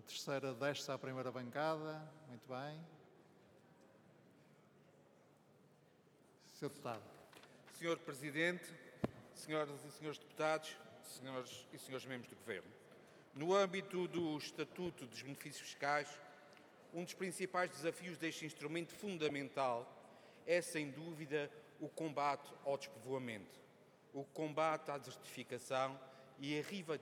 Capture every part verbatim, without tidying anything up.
terceira desce à primeira bancada. Muito bem. senhor Deputado. senhor Presidente, senhoras e senhores deputados, senhoras e senhores membros do Governo, no âmbito do Estatuto dos Benefícios Fiscais, um dos principais desafios deste instrumento fundamental é, sem dúvida, o combate ao despovoamento, o combate à desertificação e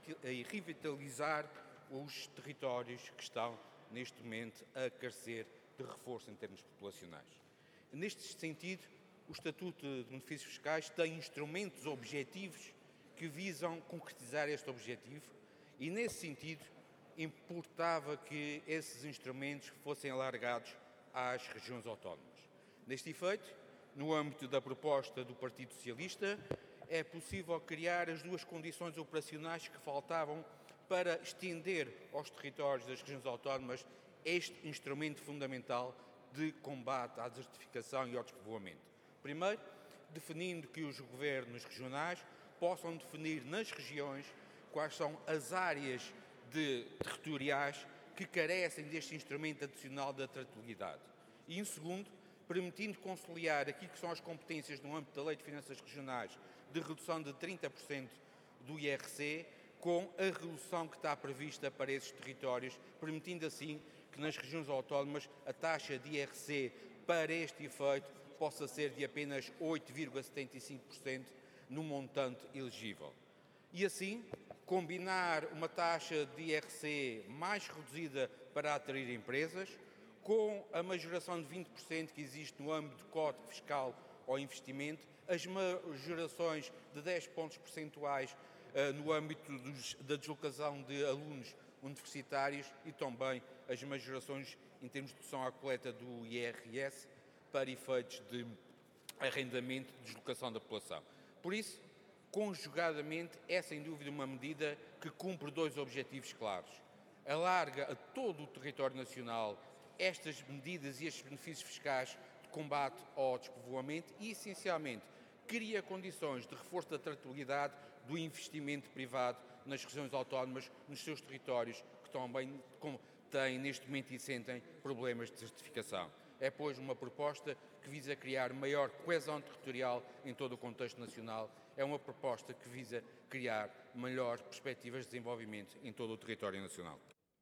a revitalizar os territórios que estão, neste momento, a carecer de reforço em termos populacionais. Neste sentido, o Estatuto de Benefícios Fiscais tem instrumentos objetivos que visam concretizar este objetivo e, nesse sentido, importava que esses instrumentos fossem alargados às regiões autónomas. Neste efeito, no âmbito da proposta do Partido Socialista, é possível criar as duas condições operacionais que faltavam para estender aos territórios das regiões autónomas este instrumento fundamental de combate à desertificação e ao despovoamento. Primeiro, definindo que os governos regionais possam definir nas regiões quais são as áreas de territoriais que carecem deste instrumento adicional da tratabilidade. E, em segundo, permitindo conciliar aquilo que são as competências no âmbito da Lei de Finanças Regionais de redução de trinta por cento do I R C com a redução que está prevista para esses territórios, permitindo assim que nas regiões autónomas a taxa de I R C para este efeito possa ser de apenas oito vírgula setenta e cinco por cento no montante elegível. E assim, combinar uma taxa de I R C mais reduzida para atrair empresas, com a majoração de vinte por cento que existe no âmbito do Código Fiscal ao investimento, as majorações de dez pontos percentuais uh, no âmbito dos, da deslocação de alunos universitários e também as majorações em termos de dedução à coleta do I R S para efeitos de arrendamento e deslocação da população. Por isso, conjugadamente, é sem dúvida uma medida que cumpre dois objetivos claros. Alarga a todo o território nacional estas medidas e estes benefícios fiscais de combate ao despovoamento e, essencialmente, cria condições de reforço da tratabilidade do investimento privado nas regiões autónomas, nos seus territórios, que também têm, neste momento, e sentem problemas de desertificação. É, pois, uma proposta que visa criar maior coesão territorial em todo o contexto nacional. É uma proposta que visa criar melhores perspectivas de desenvolvimento em todo o território nacional.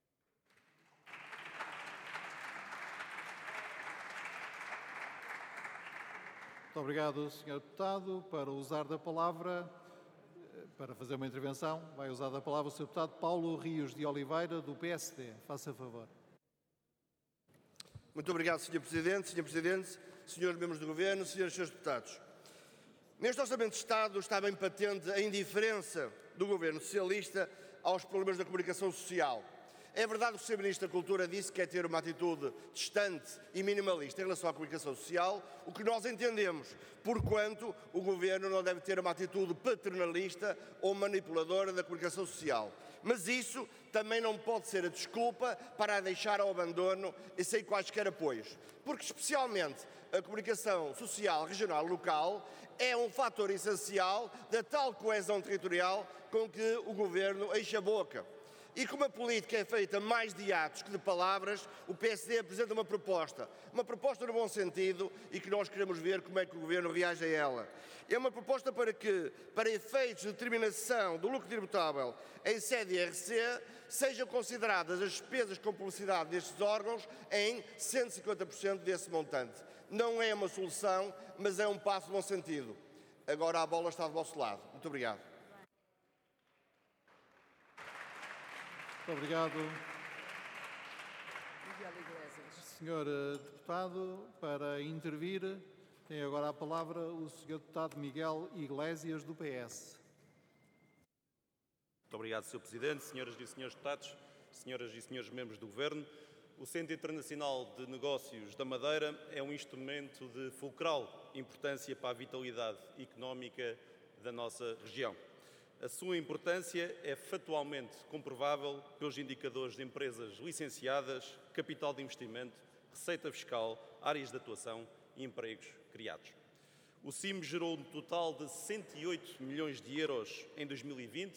Muito obrigado, senhor Deputado. Para usar da palavra, para fazer uma intervenção, vai usar da palavra o senhor Deputado Paulo Rios de Oliveira, do P S D. Faça favor. Muito obrigado, senhor Presidente. senhor Presidente, senhores membros do Governo, senhoras e senhores deputados. Neste Orçamento de Estado está bem patente a indiferença do Governo Socialista aos problemas da comunicação social. É verdade que o senhor Ministro da Cultura disse que quer ter uma atitude distante e minimalista em relação à comunicação social, o que nós entendemos, porquanto o Governo não deve ter uma atitude paternalista ou manipuladora da comunicação social. Mas isso também não pode ser a desculpa para a deixar ao abandono e sem quaisquer apoios. Porque, especialmente, a comunicação social, regional, local, é um fator essencial da tal coesão territorial com que o Governo enche a boca. E como a política é feita mais de atos que de palavras, o P S D apresenta uma proposta. Uma proposta no bom sentido e que nós queremos ver como é que o Governo reage a ela. É uma proposta para que, para efeitos de determinação do lucro tributável em sede I R C, sejam consideradas as despesas com publicidade destes órgãos em cento e cinquenta por cento desse montante. Não é uma solução, mas é um passo no bom sentido. Agora a bola está do vosso lado. Muito obrigado. Muito obrigado. senhor Deputado, para intervir, tem agora a palavra o senhor Deputado Miguel Iglesias, do P S. Muito obrigado, senhor Presidente, senhoras e senhores deputados, senhoras e senhores membros do Governo. O Centro Internacional de Negócios da Madeira é um instrumento de fulcral importância para a vitalidade económica da nossa região. A sua importância é factualmente comprovável pelos indicadores de empresas licenciadas, capital de investimento, receita fiscal, áreas de atuação e empregos criados. O C I M gerou um total de cento e oito milhões de euros em dois mil e vinte,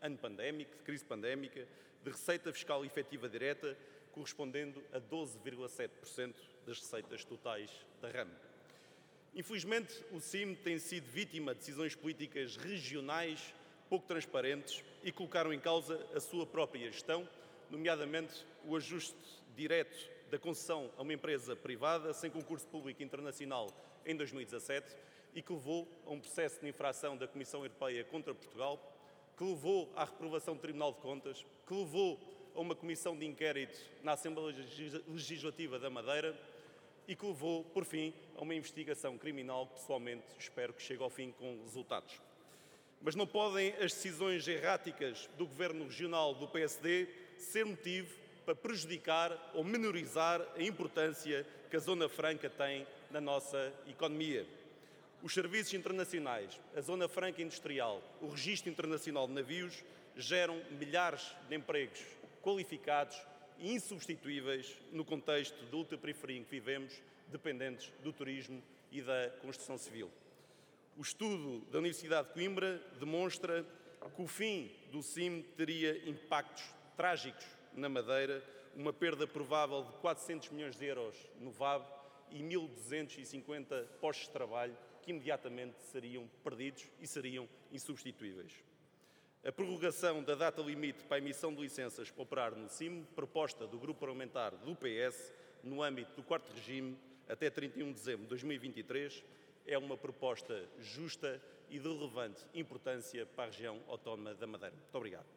ano pandémico, de crise pandémica, de receita fiscal efetiva direta, correspondendo a doze vírgula sete por cento das receitas totais da RAM. Infelizmente, o C I M tem sido vítima de decisões políticas regionais pouco transparentes e colocaram em causa a sua própria gestão, nomeadamente o ajuste direto da concessão a uma empresa privada sem concurso público internacional em dois mil e dezassete e que levou a um processo de infração da Comissão Europeia contra Portugal, que levou à reprovação do Tribunal de Contas, que levou a uma comissão de inquérito na Assembleia Legislativa da Madeira e que levou, por fim, a uma investigação criminal que, pessoalmente, espero que chegue ao fim com resultados. Mas não podem as decisões erráticas do Governo Regional do P S D ser motivo para prejudicar ou menorizar a importância que a Zona Franca tem na nossa economia. Os serviços internacionais, a Zona Franca Industrial, o Registro Internacional de Navios geram milhares de empregos qualificados e insubstituíveis no contexto da ultraperiferia em que vivemos, dependentes do turismo e da construção civil. O estudo da Universidade de Coimbra demonstra que o fim do C I M teria impactos trágicos na Madeira, uma perda provável de quatrocentos milhões de euros no V A B e mil duzentos e cinquenta postos de trabalho que imediatamente seriam perdidos e seriam insubstituíveis. A prorrogação da data limite para a emissão de licenças para operar no C I M, proposta do Grupo Parlamentar do P S, no âmbito do quarto regime, até trinta e um de dezembro de dois mil e vinte e três, é uma proposta justa e de relevante importância para a região autónoma da Madeira. Muito obrigado.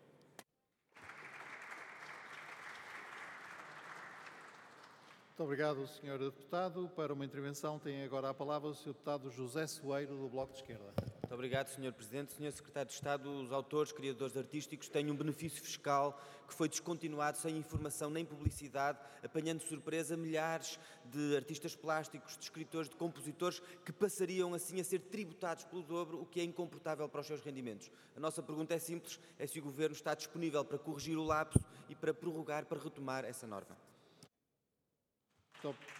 Muito obrigado, senhor Deputado. Para uma intervenção tem agora a palavra o senhor Deputado José Soeiro, do Bloco de Esquerda. Muito obrigado, senhor Presidente. senhor Secretário de Estado, os autores, criadores artísticos têm um benefício fiscal que foi descontinuado sem informação nem publicidade, apanhando de surpresa milhares de artistas plásticos, de escritores, de compositores, que passariam assim a ser tributados pelo dobro, o que é incomportável para os seus rendimentos. A nossa pergunta é simples, é se o Governo está disponível para corrigir o lapso e para prorrogar, para retomar essa norma. Muito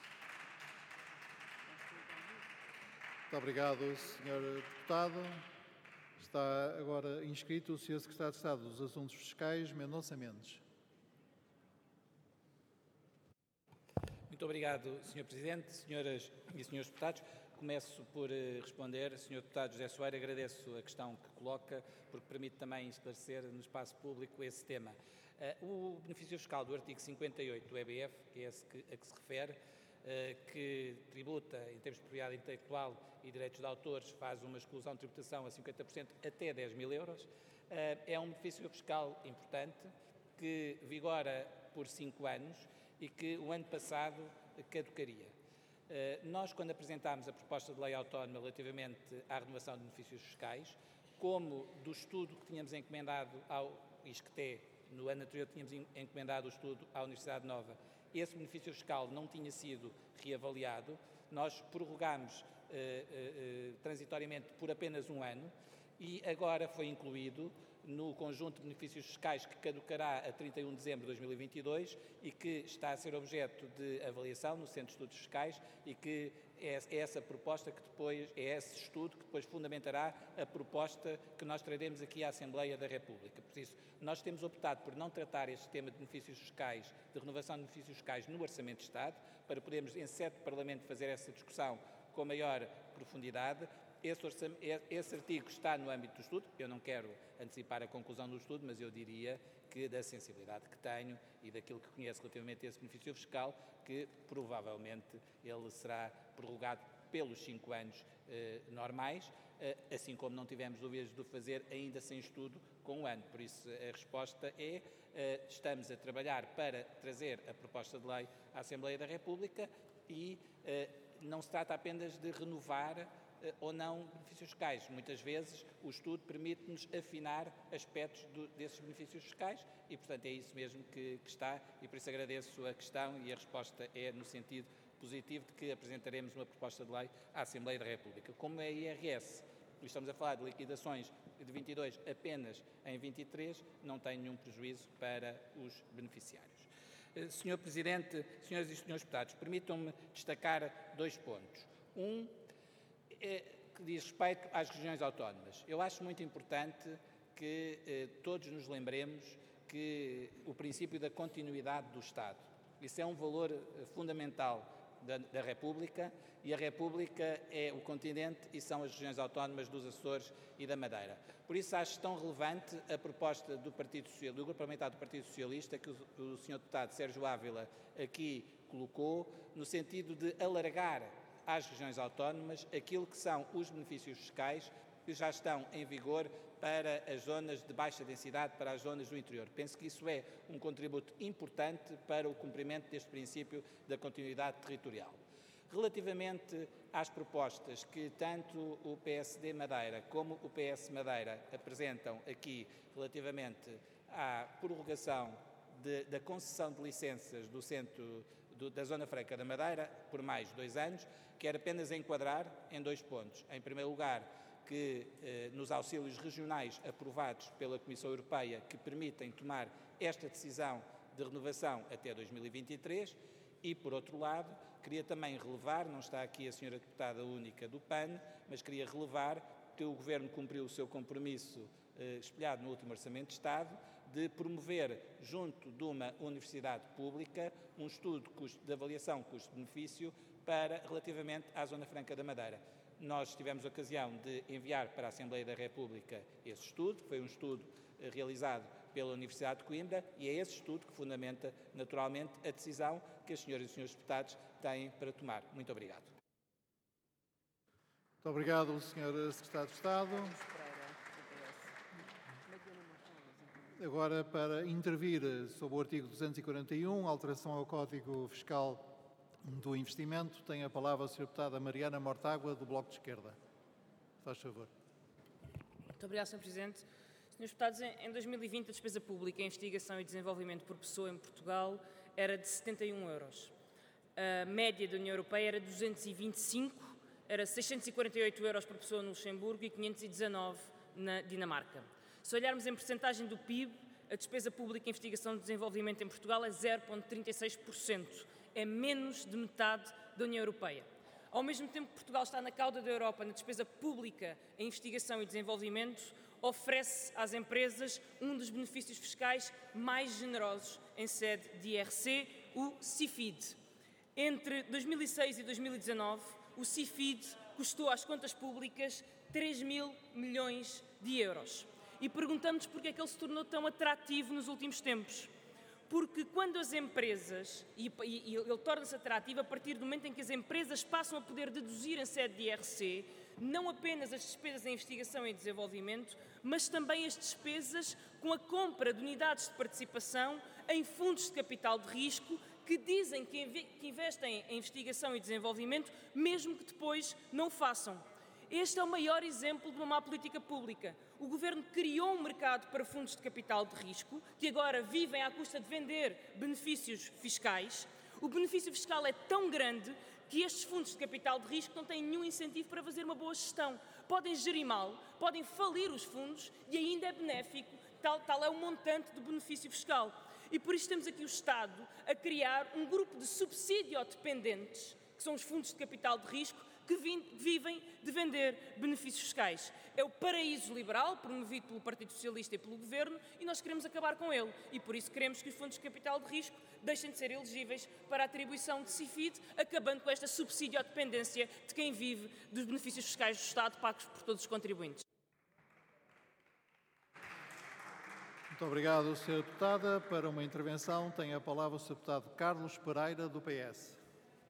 obrigado, senhor Deputado. Está agora inscrito o senhor Secretário de Estado dos Assuntos Fiscais, Mendonça Mendes. Muito obrigado, senhor Presidente, senhoras e senhores deputados. Começo por responder. senhor Deputado José Soeiro, agradeço a questão que coloca, porque permite também esclarecer no espaço público esse tema. O benefício fiscal do artigo cinquenta e oito do E B F, que é esse que, a que se refere, que tributa em termos de propriedade intelectual e direitos de autores, faz uma exclusão de tributação a cinquenta por cento até dez mil euros, é um benefício fiscal importante que vigora por cinco anos e que o ano passado caducaria. Nós, quando apresentámos a proposta de lei autónoma relativamente à renovação de benefícios fiscais, como do estudo que tínhamos encomendado ao I S C T E, no ano anterior tínhamos encomendado o estudo à Universidade Nova, esse benefício fiscal não tinha sido reavaliado, nós prorrogámos eh, eh, transitoriamente por apenas um ano e agora foi incluído no conjunto de benefícios fiscais que caducará a trinta e um de dezembro de dois mil e vinte e dois e que está a ser objeto de avaliação no Centro de Estudos Fiscais e que é essa proposta que depois, é esse estudo que depois fundamentará a proposta que nós traremos aqui à Assembleia da República. Por isso, nós temos optado por não tratar este tema de benefícios fiscais, de renovação de benefícios fiscais no Orçamento de Estado, para podermos, em sede de Parlamento, fazer essa discussão com maior profundidade. Esse, esse artigo está no âmbito do estudo, eu não quero antecipar a conclusão do estudo, mas eu diria que da sensibilidade que tenho e daquilo que conheço relativamente a esse benefício fiscal, que provavelmente ele será prorrogado pelos cinco anos eh, normais, eh, assim como não tivemos dúvidas de o fazer ainda sem estudo com um ano. Por isso a resposta é, eh, estamos a trabalhar para trazer a proposta de lei à Assembleia da República e eh, não se trata apenas de renovar ou não benefícios fiscais. Muitas vezes o estudo permite-nos afinar aspectos do, desses benefícios fiscais e, portanto, é isso mesmo que, que está e por isso agradeço a questão e a resposta é no sentido positivo de que apresentaremos uma proposta de lei à Assembleia da República. Como é I R S, estamos a falar de liquidações de vinte e dois apenas em vinte e três, não tem nenhum prejuízo para os beneficiários. senhor Presidente, senhoras e senhores deputados, permitam-me destacar dois pontos. Um, que diz respeito às regiões autónomas. Eu acho muito importante que eh, todos nos lembremos que o princípio da continuidade do Estado. Isso é um valor eh, fundamental da, da República, e a República é o continente e são as regiões autónomas dos Açores e da Madeira. Por isso acho tão relevante a proposta do Partido Socialista, do Grupo Parlamentar do Partido Socialista, que o, o senhor Deputado Sérgio Ávila aqui colocou, no sentido de alargar às regiões autónomas aquilo que são os benefícios fiscais que já estão em vigor para as zonas de baixa densidade, para as zonas do interior. Penso que isso é um contributo importante para o cumprimento deste princípio da continuidade territorial. Relativamente às propostas que tanto o P S D Madeira como o P S Madeira apresentam aqui relativamente à prorrogação de, da concessão de licenças do centro do, da Zona Franca da Madeira por mais dois anos, quero apenas enquadrar em dois pontos. Em primeiro lugar, que eh, nos auxílios regionais aprovados pela Comissão Europeia que permitem tomar esta decisão de renovação até dois mil e vinte e três e, por outro lado, queria também relevar, não está aqui a senhora Deputada única do P A N, mas queria relevar que o Governo cumpriu o seu compromisso eh, espelhado no último Orçamento de Estado de promover, junto de uma universidade pública, um estudo de avaliação custo-benefício para, relativamente à Zona Franca da Madeira. Nós tivemos a ocasião de enviar para a Assembleia da República esse estudo, que foi um estudo eh, realizado pela Universidade de Coimbra, e é esse estudo que fundamenta, naturalmente, a decisão que as senhoras e os senhores deputados têm para tomar. Muito obrigado. Muito obrigado, senhor Secretário de Estado. Agora, para intervir sobre o artigo duzentos e quarenta e um, alteração ao Código Fiscal do Investimento, tem a palavra a senhora Deputada Mariana Mortágua, do Bloco de Esquerda. Faz favor. Muito obrigada, senhor Presidente. senhores Deputados, em dois mil e vinte a despesa pública em investigação e desenvolvimento por pessoa em Portugal era de setenta e um euros. A média da União Europeia era de duzentos e vinte e cinco, era seiscentos e quarenta e oito euros por pessoa no Luxemburgo e quinhentos e dezanove na Dinamarca. Se olharmos em percentagem do P I B, a despesa pública em investigação e desenvolvimento em Portugal é zero vírgula trinta e seis por cento. É menos de metade da União Europeia. Ao mesmo tempo que Portugal está na cauda da Europa na despesa pública em investigação e desenvolvimento, oferece às empresas um dos benefícios fiscais mais generosos em sede de I R C, o CIFID. Entre dois mil e seis e dois mil e dezanove, o CIFID custou às contas públicas três mil milhões de euros. E perguntamos porque é que ele se tornou tão atrativo nos últimos tempos. Porque quando as empresas, e, e, e ele torna-se atrativo a partir do momento em que as empresas passam a poder deduzir em sede de I R C, não apenas as despesas em investigação e desenvolvimento, mas também as despesas com a compra de unidades de participação em fundos de capital de risco que dizem que investem em investigação e desenvolvimento, mesmo que depois não o façam. Este é o maior exemplo de uma má política pública. O Governo criou um mercado para fundos de capital de risco, que agora vivem à custa de vender benefícios fiscais. O benefício fiscal é tão grande que estes fundos de capital de risco não têm nenhum incentivo para fazer uma boa gestão. Podem gerir mal, podem falir os fundos e ainda é benéfico, tal, tal é o montante do benefício fiscal. E por isso temos aqui o Estado a criar um grupo de subsídio-dependentes, que são os fundos de capital de risco, que vivem de vender benefícios fiscais. É o paraíso liberal, promovido pelo Partido Socialista e pelo Governo, e nós queremos acabar com ele. E por isso queremos que os fundos de capital de risco deixem de ser elegíveis para a atribuição de CIFID, acabando com esta subsídio-dependência de quem vive dos benefícios fiscais do Estado pagos por todos os contribuintes. Muito obrigado, senhora Deputada. Para uma intervenção tem a palavra o senhor Deputado Carlos Pereira, do P S.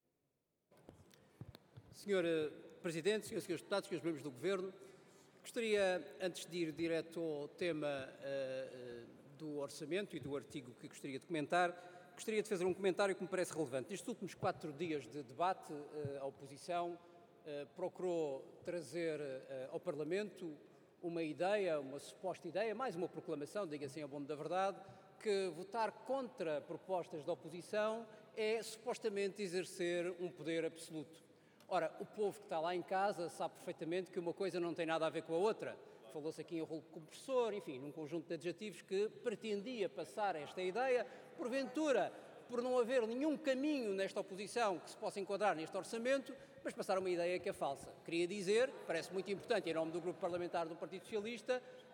senhor Presidente, senhoras e senhores deputados, senhores membros do Governo, gostaria, antes de ir direto ao tema uh, do orçamento e do artigo que gostaria de comentar, gostaria de fazer um comentário que me parece relevante. Nestes últimos quatro dias de debate, uh, a oposição uh, procurou trazer uh, ao Parlamento uma ideia, uma suposta ideia, mais uma proclamação, diga assim ao bom da verdade, que votar contra propostas da oposição é supostamente exercer um poder absoluto. Ora, o povo que está lá em casa sabe perfeitamente que uma coisa não tem nada a ver com a outra. Falou-se aqui em rolo compressor, enfim, num conjunto de adjetivos que pretendia passar esta ideia. Porventura, por não haver nenhum caminho nesta oposição que se possa enquadrar neste orçamento, mas passar uma ideia que é falsa. Queria dizer, parece muito importante, em nome do Grupo Parlamentar do Partido Socialista,